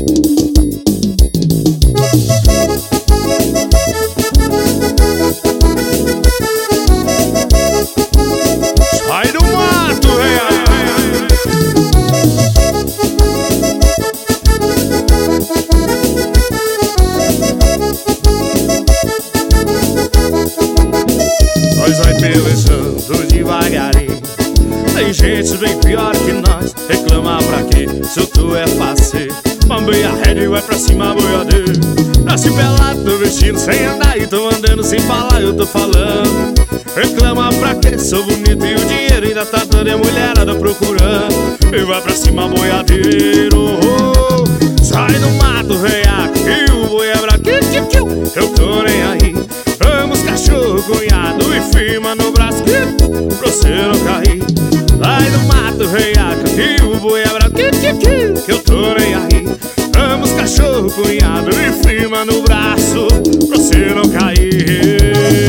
Sai do mato, nós vai pelejando devagarinho. Tem gente bem pior que nós. Reclamar pra quê? Se tu é fácil. Bambeia a rede e vai pra cima, boiadeiro. Nasci pelado, tô vestindo sem andar e tô andando sem falar, eu tô falando. Reclama pra quê? Sou bonito e o dinheiro ainda tá dando e a mulherada procurando. E vai pra cima, boiadeiro. Sai do mato, veiaco, e o boi é braquinho. Eu tô nem aí. Vamos, cachorro, cunhado, e firma no braço pra você não cair. Sai do mato, veiaco, e o boi é braquinho. Eu tô nem aí. Vamos, cachorro, cunhado, e firma no braço pra você não cair.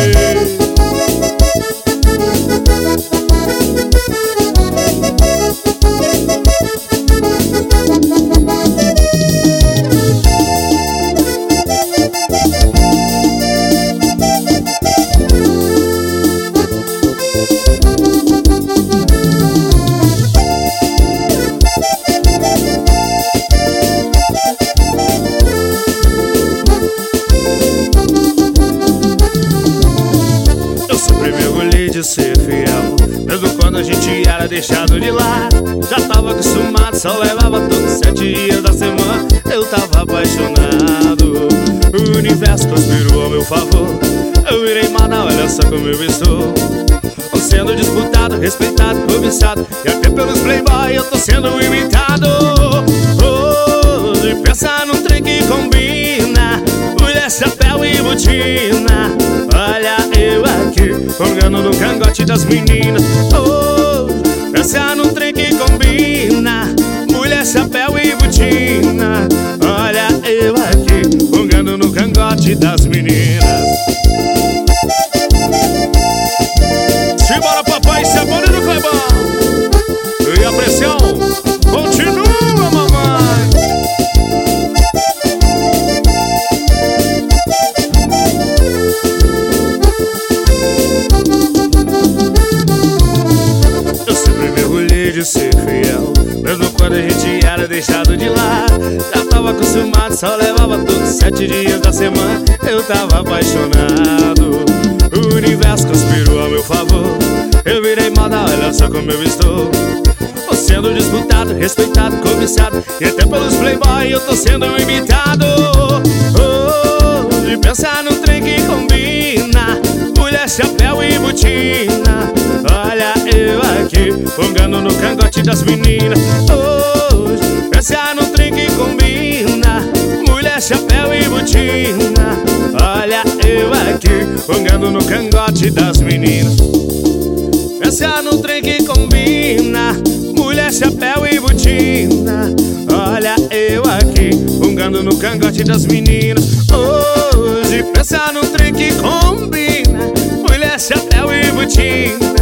De ser fiel, mesmo quando a gente era deixado de lado. Já tava acostumado, só levava todos 7 dias da semana. Eu tava apaixonado, o universo conspirou ao meu favor. Eu virei Manaus, olha só como eu estou. Tô sendo disputado, respeitado, cobiçado, e até pelos playboy eu tô sendo imitado. Hoje pensa num trem que combina, mulher, chapéu e botina. Olha eu aqui, pongando no cangote das meninas. Oh, pensa num trem que combina, mulher, chapéu e botina. Olha eu aqui, pongando no cangote das meninas. Simbora, papai, isso é bonito, Clebão. E a pressão continua, mamãe. De ser fiel, mesmo quando a gente era deixado de lado. Já tava acostumado, só levava todos 7 dias da semana. Eu tava apaixonado, o universo conspirou a meu favor. Eu virei moda, olha só como eu estou. Tô sendo disputado, respeitado, cobiçado, e até pelos playboy eu tô sendo imitado. De pensar num trem que combina, mulher, chapéu e botina. Olha eu aqui, pongando no cangote das meninas. Hoje, pensar num trem que combina, mulher, chapéu e botina. Olha eu aqui, pongando no cangote das meninas. Pensar num trem que combina, mulher, chapéu e botina. Olha eu aqui, pongando no cangote das meninas. Hoje, pensar num trem que combina, mulher, chapéu e botina.